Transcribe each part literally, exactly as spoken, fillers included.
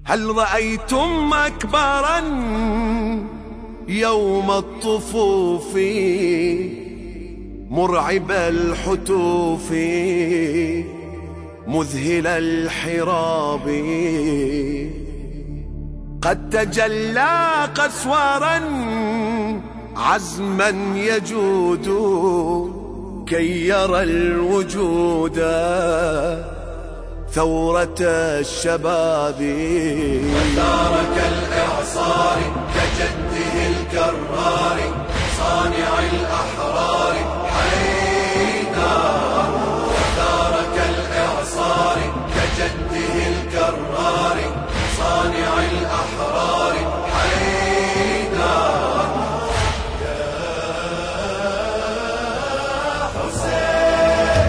هل رأيتم مكبرا يوم الطفوف مرعب الحتوف مذهل الحراب قد تجلى قسورا عزما يجود كي يرى الوجود ثورة الشباب وثار كالإعصار كجده الكرار صانع الأحرار حيدر. وثار كالإعصار كجده الكرار صانع الأحرار حيدر. يا حسين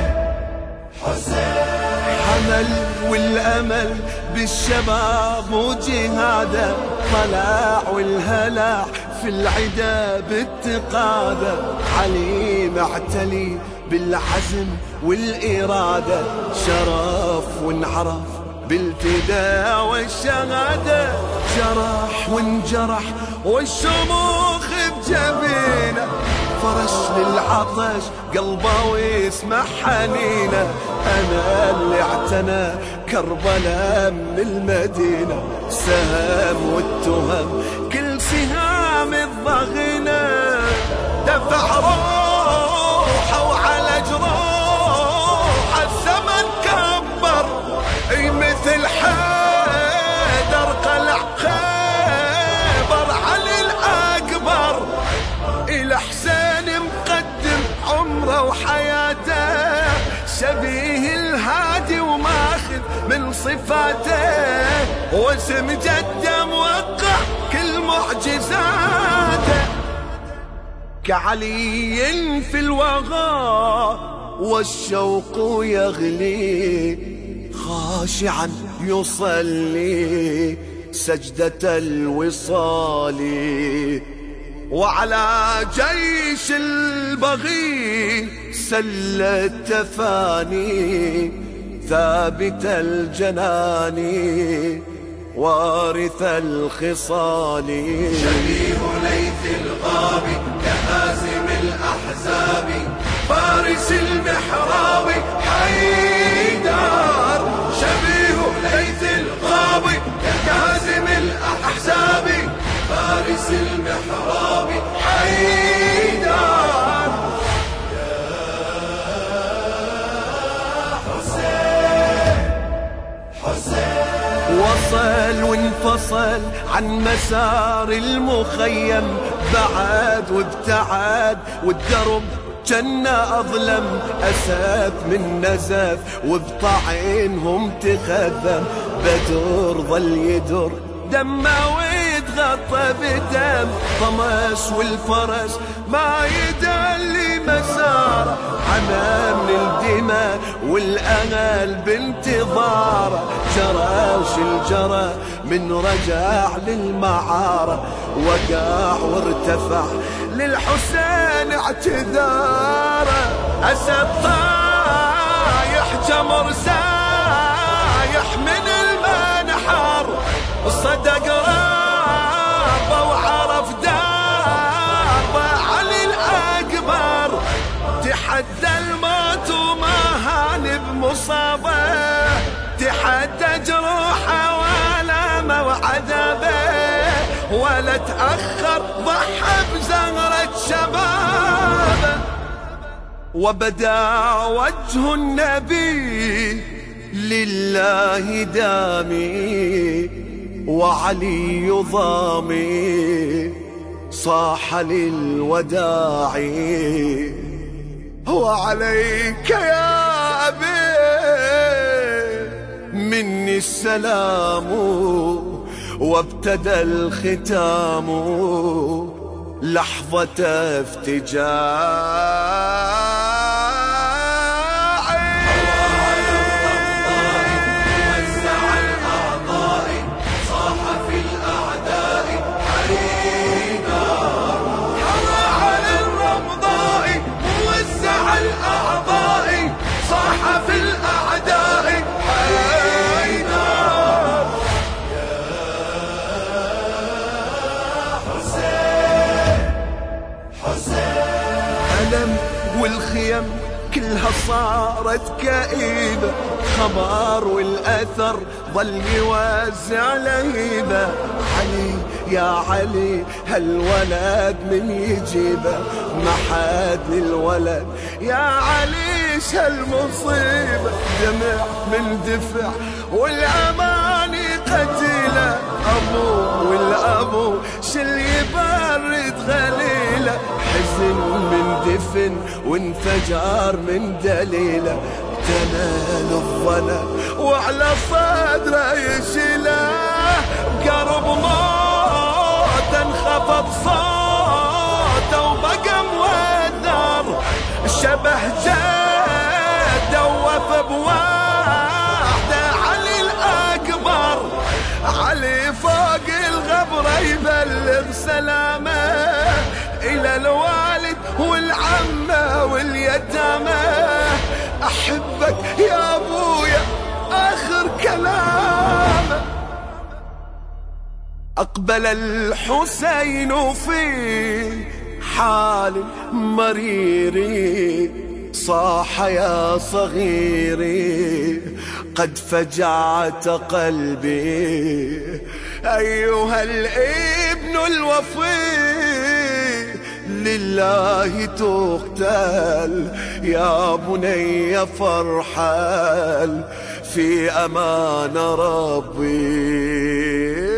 حسين حمل والأمل بالشباب وجهاده طلع والهلع في العدا بالتقادة علي معتلي بالعزم والإرادة شرف وانعرف بالفداء والشهادة جرح وانجرح والشموخ بجبينه فرش للعطش قلبه ويسمع حنينه. أنا اللي اعتنى كربلاء من المدينة سهم والتهم كل سهام الضغينة دفع روحه وعلى جروح الزمن كبر مثل حيدر قلع خيبر علي الأكبر إلى حسين مقدم عمره وحياته شبيه الهادي وماخذ من صفاته واسم جده موقع كل معجزاته كعلي في الوغى والشوق يغلي خاشعا يصلي سجدة الوصال وعلى جيش البغي سل التفاني ثابت الجنان وارث الخصال شبيه ليث الغاب كهازم الأحزاب فارس المحراب حيدر. شبيه ليث الغاب كهازم الأحزاب فارس المحراب حيدر. يا حسين حسين وصل وانفصل عن مسار المخيم بعد وابتعد والدرب جنة أظلم أسد من نزف وبطعينهم تخذم بدر ظل يدر دمه ويتغطى بدم طمس والفرس ما يدلي مساره عمى من الدماء والأمل بانتظاره جرى وش الجرى من رجع للمعارة وقع وارتفع للحسين اعتذاره أسد طايح جمر سايح من المنحر صدق رابه وعرف داربه علي الأكبر تحدى الموت وما هان بمصابه تحدى جروحه وألمه وعذابه ولا تأخر ضحى بزهرة شبابه وبدا وجه النبي لله دامي وعلي ضامي صاح للوداع وعليك يا أبي مني السلام وابتدى الختام لحظة افتجاع صاح في الأعداء حيدر. يا عيونها صارت كئيبة، خبر والأثر ظل يوزع لهيبة. علي يا علي هالولد من يجيبه، ما حد للولد يا علي هالمصيبة. دمع من دفع والأماني قتيلة، أبو والأبو شل يبرد غليلة. حزن من دفن وانفجار من دليله، تنال الظلم وعلى صدره يشيله. بقرب موت انخفض صوته وبقى موذر، شبه جد دوف بواحده علي الأكبر. علي فوق الغبرة يبلغ سلامه إلى الوالد والعمة واليتامى. أحبك يا أبويا آخر كلامه. أقبل الحسين في حال مرير، صاح يا صغيري قد فجعت قلبي. أيها الابن الوفي لله تقتل، يا بني فارحل في أمان ربي.